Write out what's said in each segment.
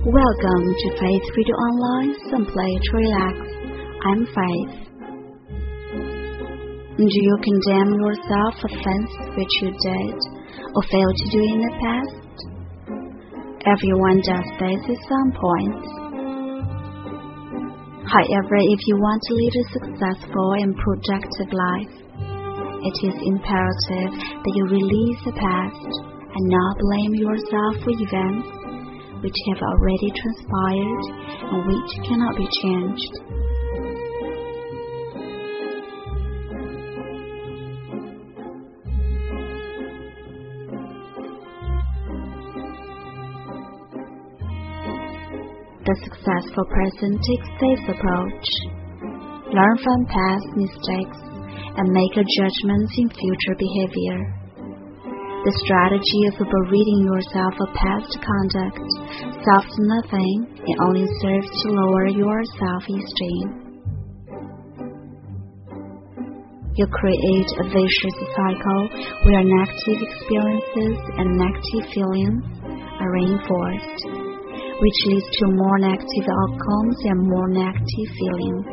Welcome to Faith Radio Online, Simply to Relax. I'm Faith. Do you condemn yourself for things which you did or failed to do in the past? Everyone does this at some point. However, if you want to lead a successful and productive life, it is imperative that you release the past and not blame yourself for events which have already transpired and which cannot be changed. The successful person takes this approach. Learn from past mistakes and make a judgment in future behavior. The strategy of overreading yourself of past conduct solves nothing and only serves to lower your self-esteem. You create a vicious cycle where negative experiences and negative feelings are reinforced, which leads to more negative outcomes and more negative feelings.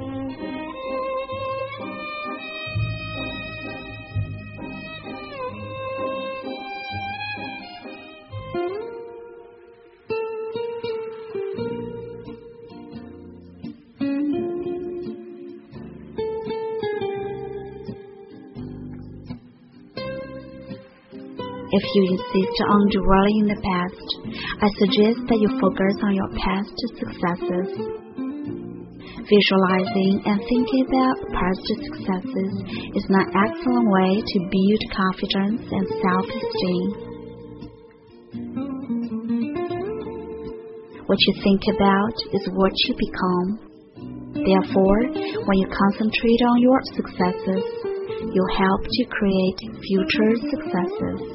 If you insist on dwelling in the past, I suggest that you focus on your past successes. Visualizing and thinking about past successes is an excellent way to build confidence and self-esteem. What you think about is what you become. Therefore, when you concentrate on your successes, you help to create future successes.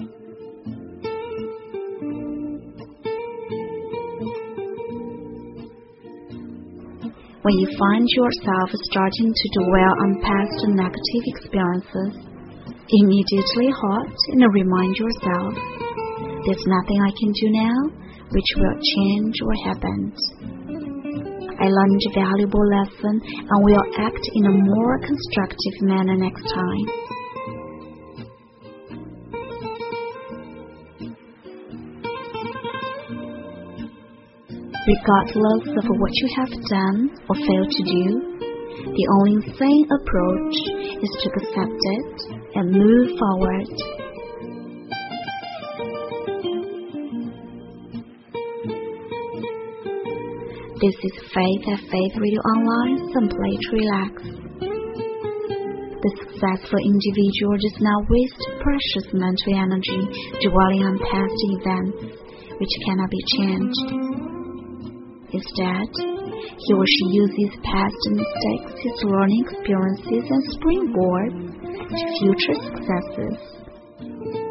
When you find yourself starting to dwell on past negative experiences, immediately halt and remind yourself, there's nothing I can do now which will change what happened. I learned a valuable lesson and will act in a more constructive manner next time. Regardless of what you have done or failed to do, the only sane approach is to accept it and move forward. This is Faith at Faith Radio Online, Simply to Relax. The successful individual does not waste precious mental energy dwelling on past events which cannot be changed. Instead, he or she uses past mistakes as learning experiences and springboards to future successes.